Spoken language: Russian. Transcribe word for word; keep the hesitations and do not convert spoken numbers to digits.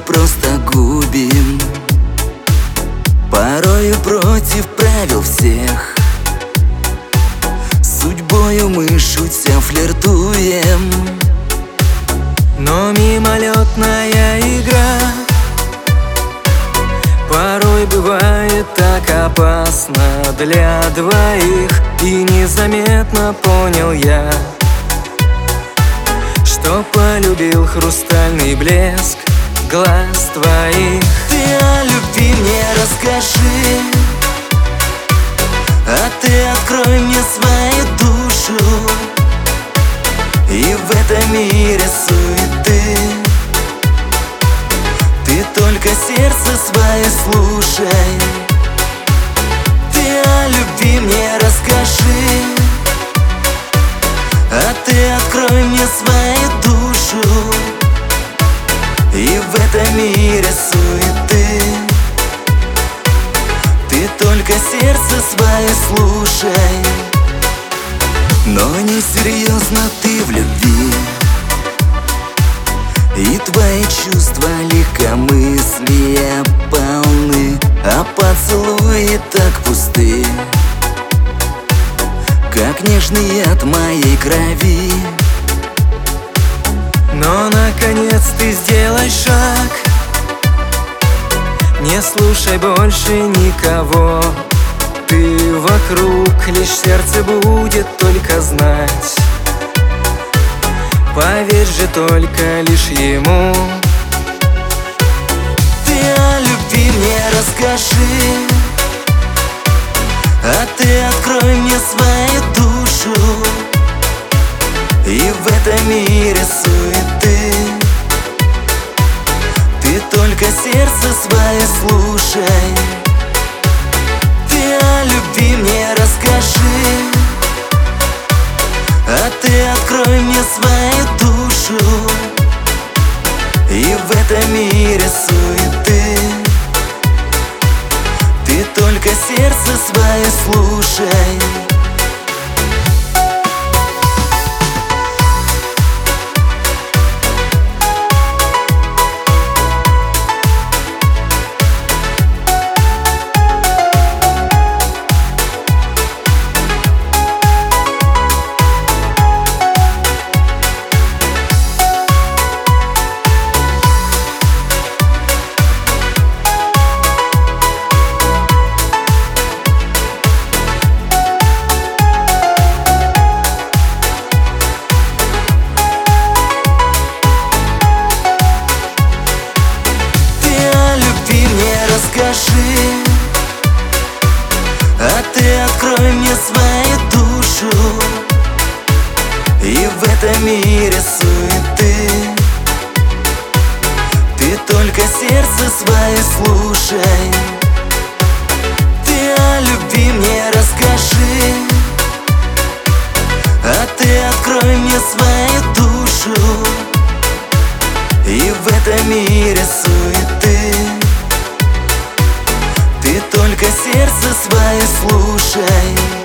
просто губим, порою против правил всех. Судьбою мы шутя флиртуем, но мимолетная игра порой бывает так опасна для двоих. И незаметно понял я, что полюбил хрустальный блеск глаз твоих. Ты о любви мне расскажи, а ты открой мне свою душу. И в этом мире суеты ты только сердце свое слушай. Ты о любви мне расскажи, а ты открой мне свою душу. И в этом мире суеты ты только сердце свое слушай. Но несерьезно ты в любви, и твои чувства легкомыслия полны, а поцелуи так пусты, как нежный яд моей крови. Но наконец ты сделай шаг, не слушай больше никого. Ты вокруг, лишь сердце будет только знать. Поверь же только лишь ему. Ты о любви мне расскажи, а ты открой мне свою душу. И в этом мире суеты ты только сердце свое слушай. Ты о любви мне расскажи, а ты открой мне свою душу. И в этом мире суеты ты только сердце свое слушай. Скажи, а ты открой мне свою душу. И в этом мире суеты ты только сердце свое слушай. Ты о любви мне расскажи, а ты открой мне свою душу. И в этом мире суеты ты только сердце свое слушай.